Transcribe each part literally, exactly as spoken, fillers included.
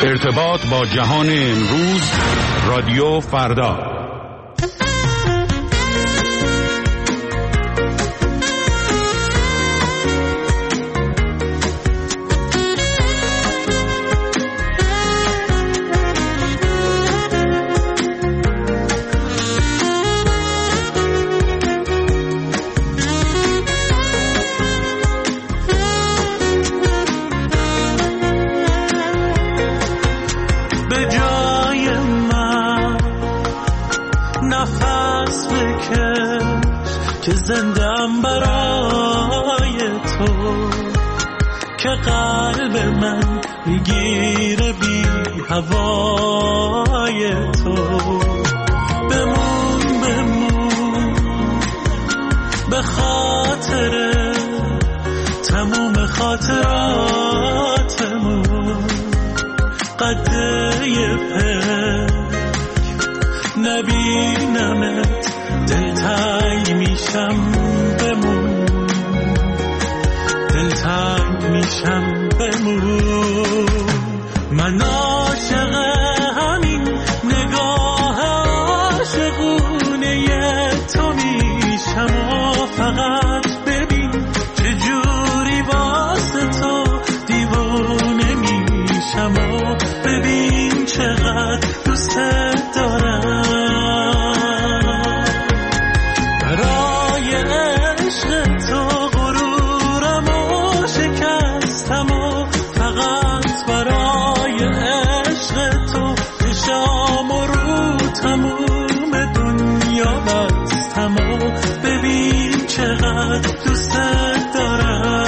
ارتباط با جهان امروز، رادیو فردا. زندم برای تو که قلب من میگیره بی هوای تو. بمون بمون به خاطر تموم خاطراتمون، قده پک نبینمت دلتنگ میشم. بمون دلتنگ میشم. بمون من عاشق همین نگاه عاشقونه تو میشم و فقط ببین چجوری واسه تو دیوونه میشم و ببین چقدر دوست دارم. ببین چقدر دوست دارم.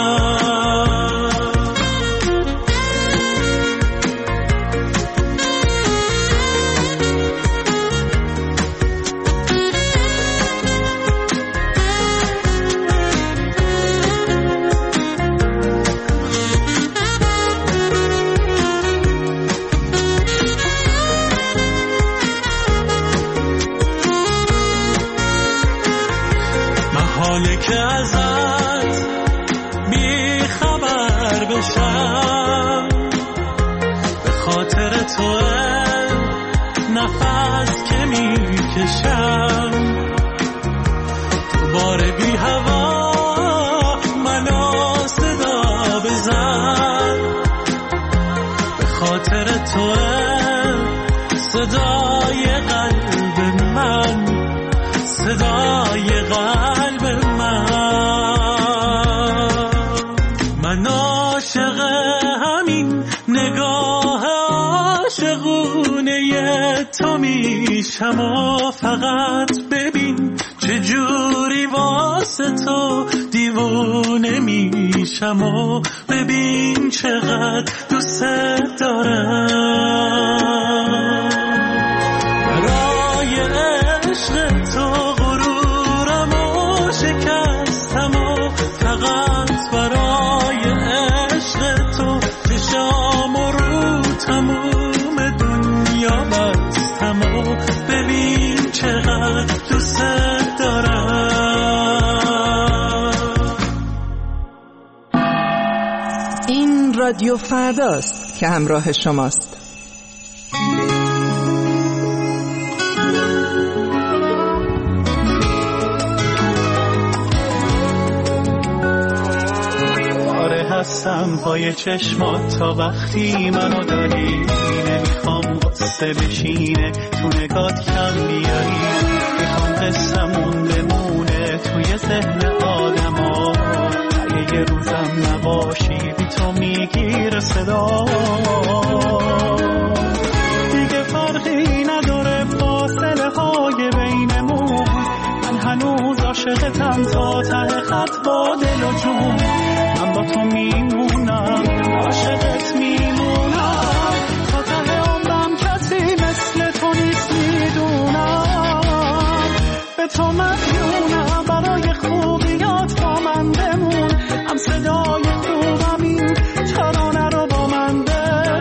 حاله که ازت بی خبر بشم، به خاطر تو نفس که میکشم. تو بار بی هوا منو صدا بزن، به خاطر تو صدای قلب من، صدای قلب من عاشق همین نگاه عاشقونه تو میشم و فقط ببین چجوری واسه تو دیوونه میشم و ببین چقدر دوست دارم. برای عشق تو غرورم و شکستم و فقط برای عشق تو چشام و رو تموم دنیا بستم و ببین چقدر دوست دارم. این رادیو فرداست که همراه شماست. هستم پای چشمات تا وقتی منو داری، نمیخوام قصه بشینه تو نگات کم بیاری، میخوام قصه‌مون بمونه توی ذهن آدما، اگه یه روزم نباشی بی تو میگیره صدا، دیگه فرقی نداره فاصله های بینمون، من هنوز عاشقتم تا ته خط با دل و جون، من با تو میمونم عاشقت میمونم تا ته عمرم، کسی مثل تو نیست میدونم، به تو مدیونم برای خوبیات با من بمون، هم صدای خوبم این ترانه رو با من بخون.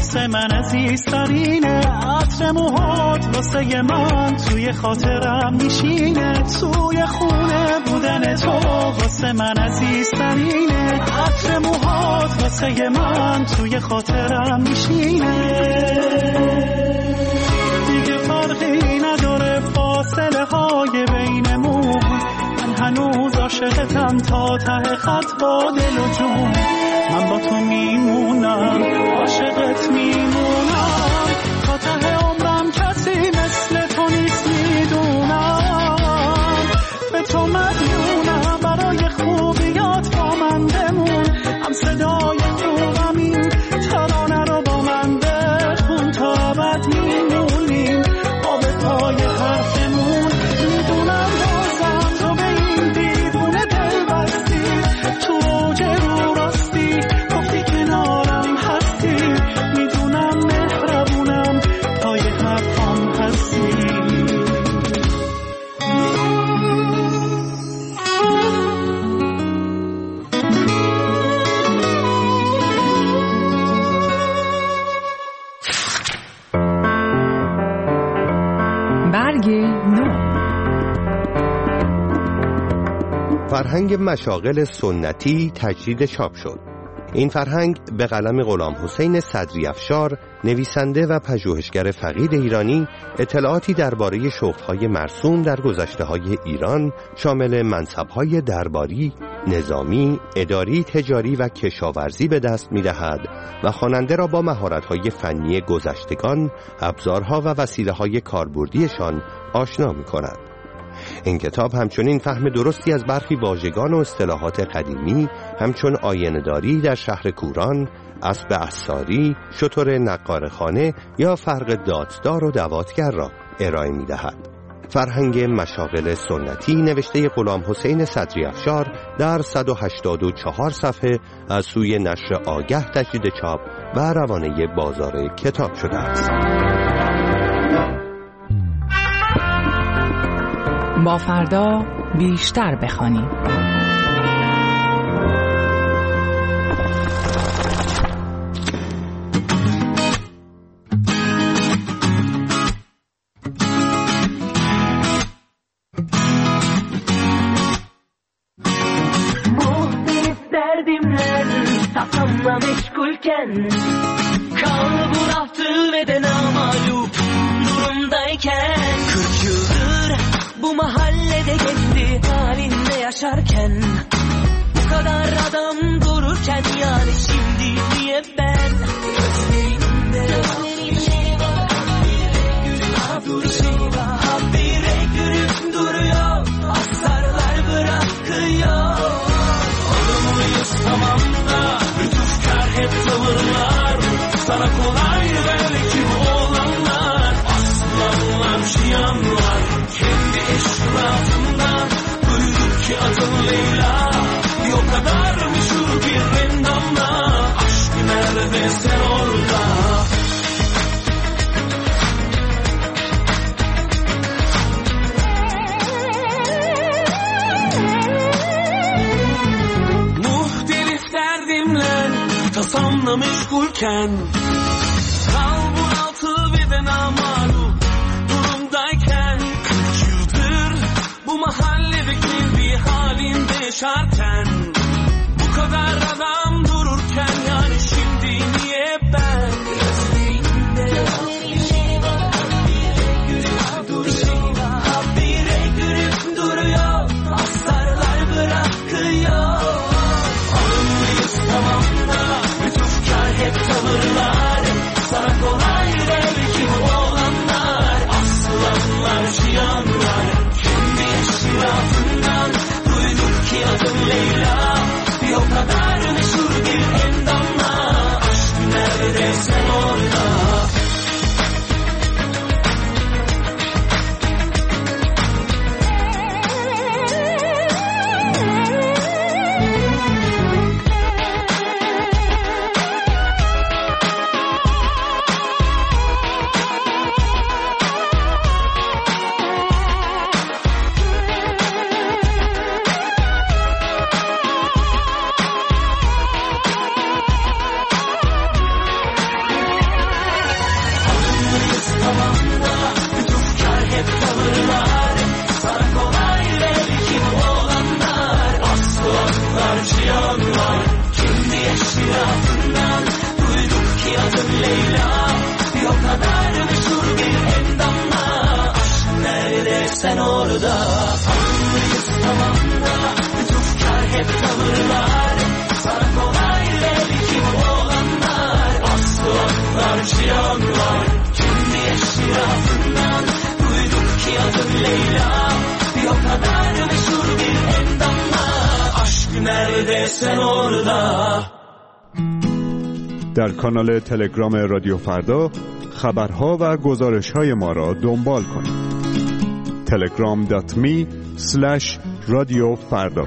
واسه من عزیزترینه، عطر موهات واسه من توی خاطرم میشینه، توی خونه بودن تو واسه من عزیزترینه، عطر موهات واسه من توی خاطرم میشینه. دیگه فرقی نداره فاصله های بینمون، من هنوز عاشقتم تا ته خط با دل و جون، من با تو میمونم عاشقت میمونم تا ته عمرم، کسی مثل تو نیست میدونم، به تو مدیونم برای خوبیات با من بمون، هم صدای خوبم این ترانه رو با من بخون تا ابد میمونیم آب پای حرفمون، میدونم بازم تو به این دیوونه دل بستی، تو اوج رو راستی گفتی کنارم هستی، میدونم مهربونم پای حرفام هستی. برگ نو. فرهنگ مشاغل سنتی تجدید چاپ شد. این فرهنگ به قلم غلامحسین صدری افشار، نویسنده و پژوهشگر فقید ایرانی، اطلاعاتی درباره شغل‌های مرسوم در گذشته‌های ایران شامل منصب‌های درباری، نظامی، اداری، تجاری و کشاورزی به دست می‌دهد و خواننده را با مهارت‌های فنی گذشتگان، ابزارها و وسیله‌های کاربردیشان آشنا می‌کند. این کتاب همچنین فهم درستی از برخی واژگان و اصطلاحات قدیمی همچون آینه‌داری در شهر کوران، اسب عصاری، شتر نقارخانه یا فرق داددار و دواتگر را ارائه می‌دهد. فرهنگ مشاغل سنتی نوشته غلامحسین صدری افشار در صد و هشتاد و چهار صفحه از سوی نشر آگه تجدید چاپ و روانه بازار کتاب شده است. با فردا بیشتر بخوانیم. Kafamla meşgulken, kal bu raftı ve de namalup durumdayken, kırk yıldır bu mahallede gezdi halinde yaşarken, bu kadar adam dururken, yani şimdi niye ben gözlerinde gözlerinde habire gülüp duruyor, astarlar bırakıyor. Olumluyuz tamam da lütufkar hep tavırlar, sana kolay belki bu olanlar, aslanlar şiyanlar kendi eşrafından, duyduk ki adın Leyla, bir o kadar meşhur bir endamla, aşk nerede sen orada. Tasamla meşgulken, kal bunaltı ve de namalup durumdayken, kırk yıldır bu mahallede kendi halinde yaşarken, bu kadar adam dururken, yani şimdi niye ben gözlerinde habire gülüp duruyor, astarlar bırakıyor. Alımlıyız tamam da hep tavırlar, sana kolay belki bu olanlar, aslanlar şiyanlar kendi eşrafından, duyduk ki adın Leyla, orada. Anlıyız tamam da lütufkar hep tavırlar. Sana kolay belki bu olanlar. Aslı onlar cihanlar. Kendi eşrafından duyduk ki adın Leyla. Bir o kadar meşhur bir endamla. Aşk nerede sen orada. در کانال تلگرام رادیو فردا خبرها و گزارش‌های ما را دنبال کنید. تلگرام دات می اسلش رادیو فردا.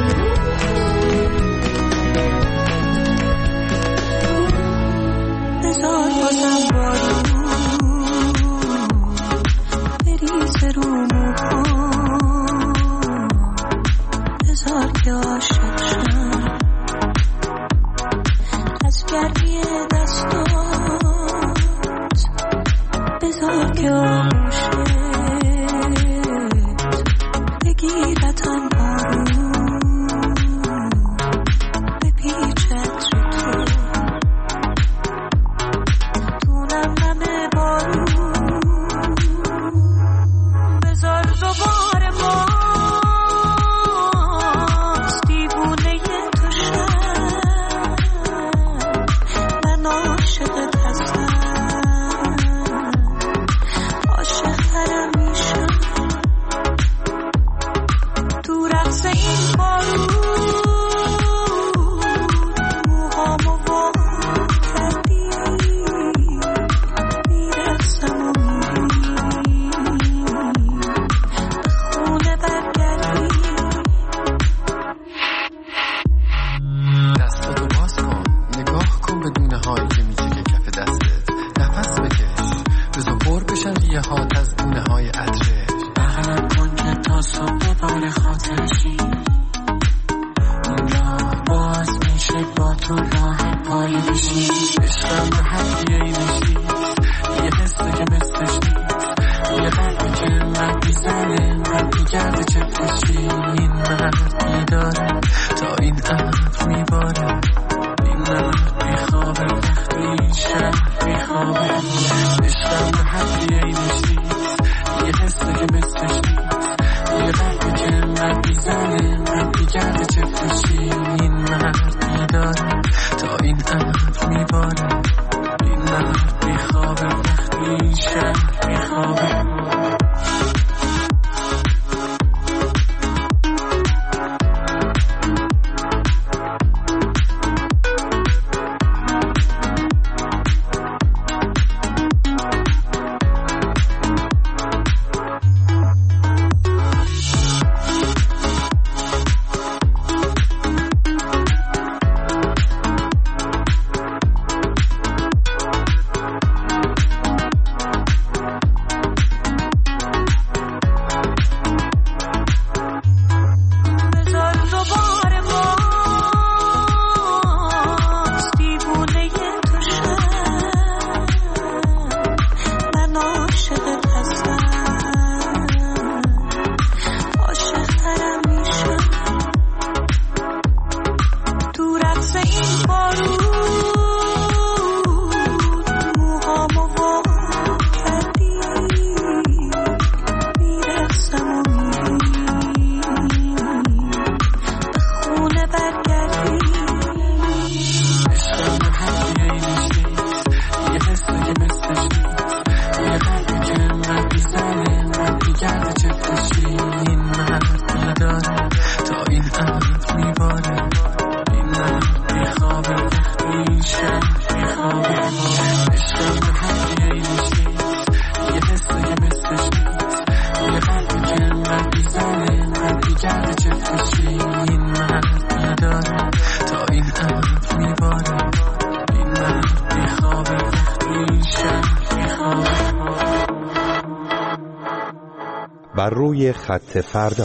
بر روی خط فردا.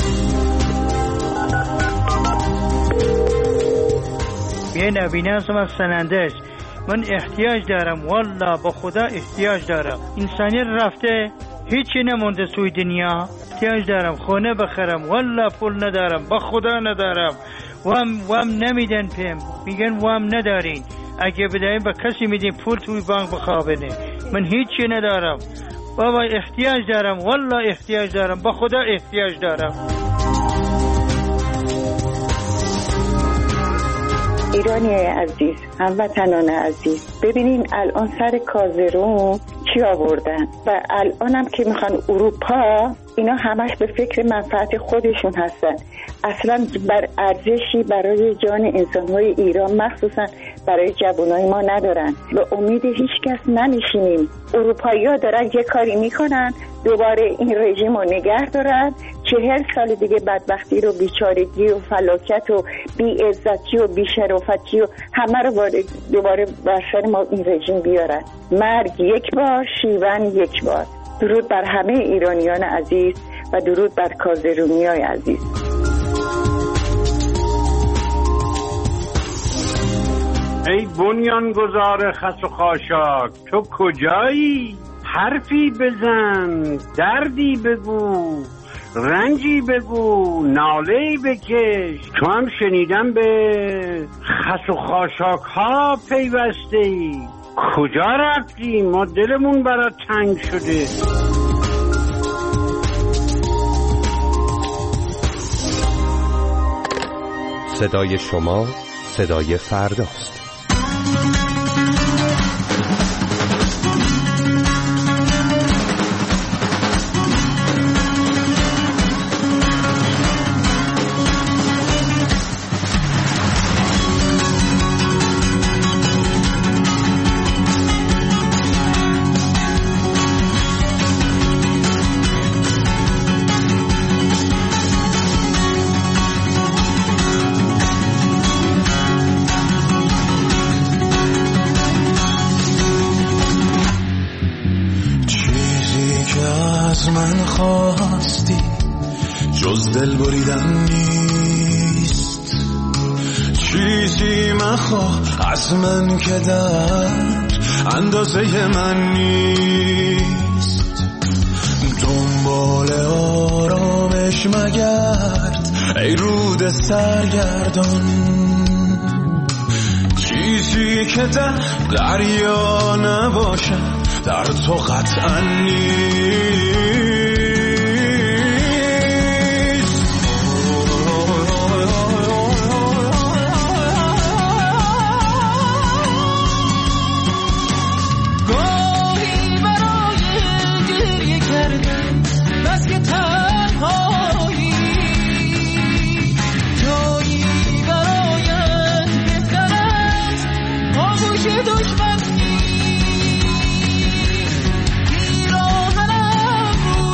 یه نبینه هستم از سنندج. من احتیاج دارم، والله با خدا احتیاج دارم. انسانی رفته هیچی نمونده توی دنیا. احتیاج دارم خونه بخرم، والله پول ندارم، با خدا ندارم. وام وام نمیدن پیم، میگن وام ندارین. اگه بدهیم با کسی میدین پول توی بانک بخوابنه. من هیچی ندارم، بابا احتیاج دارم، والله احتیاج دارم، با خدا احتیاج دارم. ایرانی عزیز، هموطنان عزیز، ببینین الان سر کازرون چی آوردن و الانم که میخوان اروپا، اینا همش به فکر منفعت خودشون هستن، اصلا بر ارزشی برای جان انسانهای ایران مخصوصا برای جوانای ما ندارن. به امید هیچ کس نمیشینیم. اروپایی‌ها دارن یه کاری میکنن دوباره این رژیم رو نگه دارن، چهل سال دیگه بدبختی رو، بیچارگی و فلاکت و بی‌عزتی و بی‌شرافتی و همه رو دوباره بر سر ما این رژیم بیارن. مرگ یک بار، شیون یک بار. درود بر همه ایرانیان عزیز و درود بر کازرونیای عزیز. ای بنیانگذار خس و خاشاک، تو کجایی؟ حرفی بزن، دردی بگو، رنجی بگو، ناله‌ای بکش. تو هم شنیدم به خس و خاشاک ها پیوسته ای. کجا رفتی؟ ما دلمون برات تنگ شده. صدای شما صدای فرداست. جز دل بریدن نیست، چیزی مخواه از من که در اندازه من نیست. دنبال آرامش مگرد ای رود سرگردان، چیزی که در دریا نباشه در تو قطعا نیست. دشمنی پیراهنم رو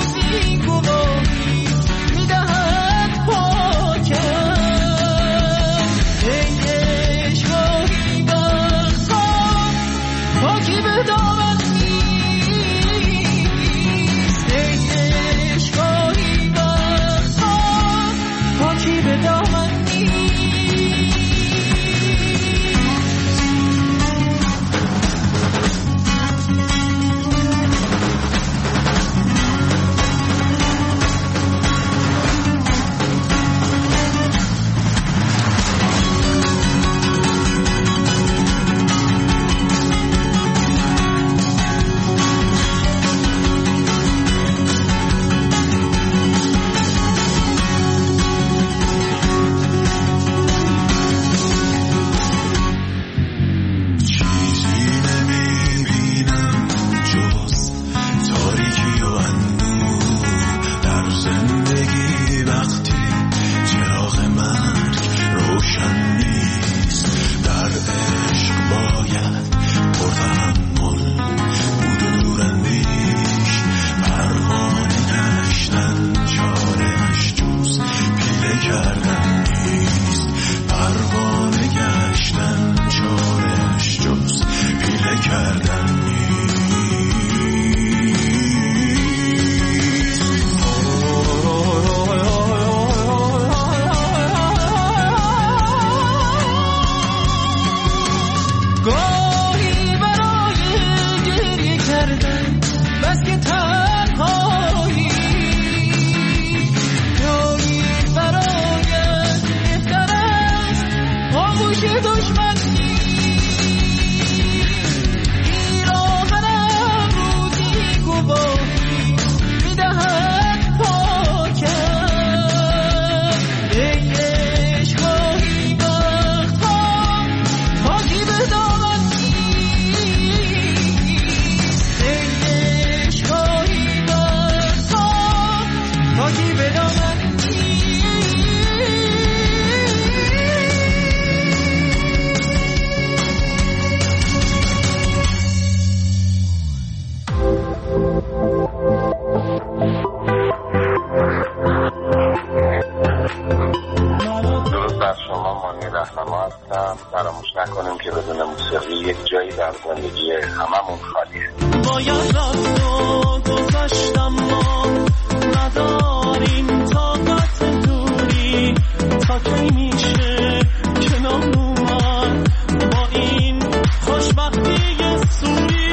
در زندگی هممون خالیه. باید رفت و گذاشتم ما نداریم طاقت دوری تا کی میشه کنار اومد با این خوشبختی سوری.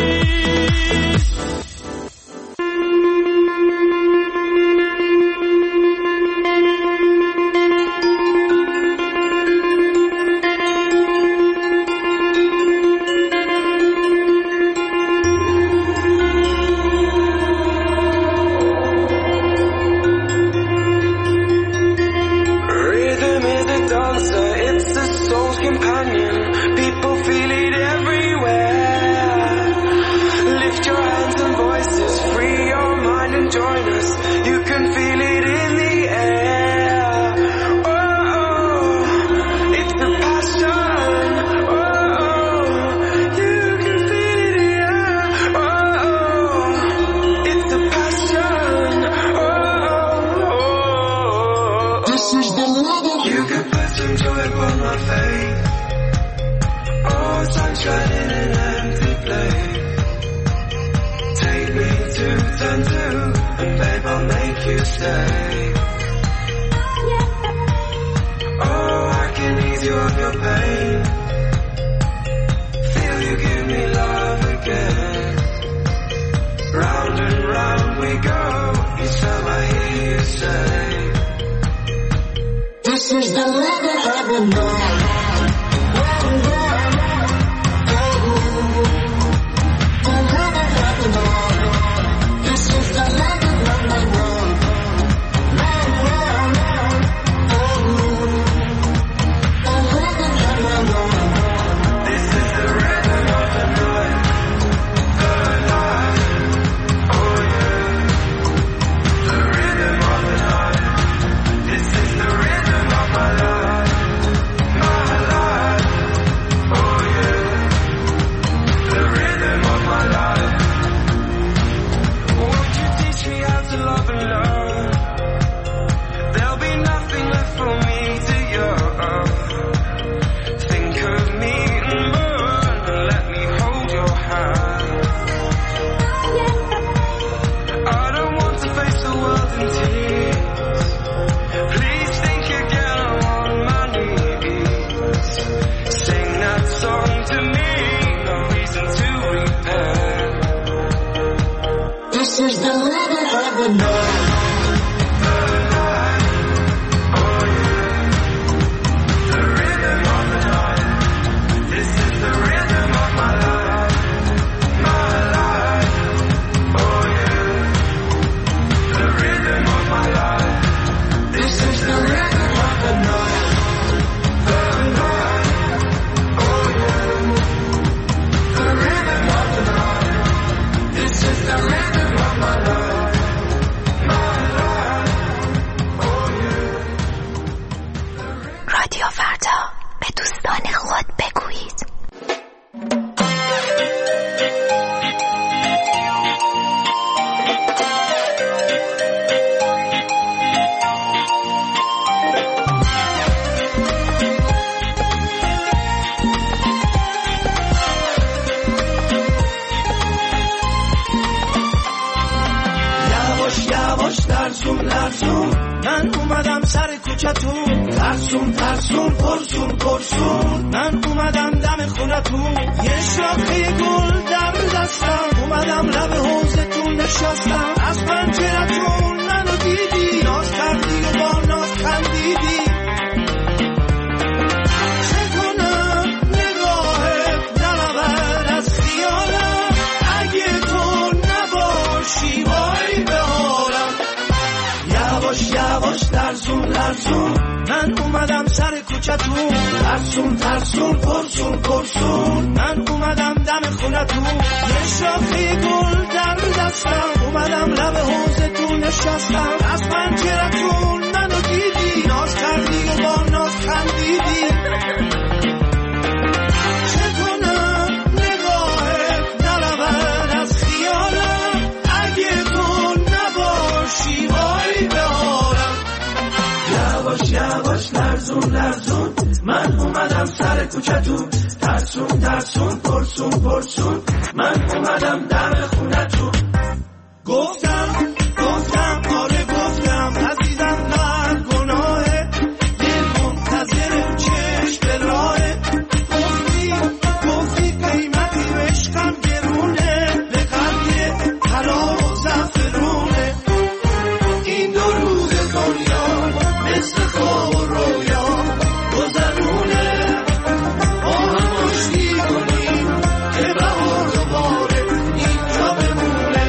یواش یواش لرزون لرزون من اومدم سر کوچتون، ترسون ترسون پرسون پرسون، من اومدم دم خونتون. گفتم گفتم آره گفتم عزیزم قلب گناهه، دل منتظر چشم به راهه. گفتی گفتی قیمتی عشقم گرونه، به قلب طلا و زعفرونه. این دو روز دنیا مثل خواب و رویا گذرونه، با هم آشتی کنیم که بهار دوباره اینجا بمونه.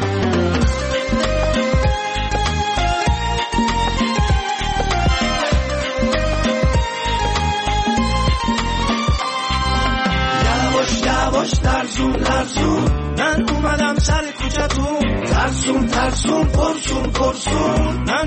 یواش یواش ترسون ترسون، من اومدم سر کوچتون، ترسون ترسون پرسون پرسون، من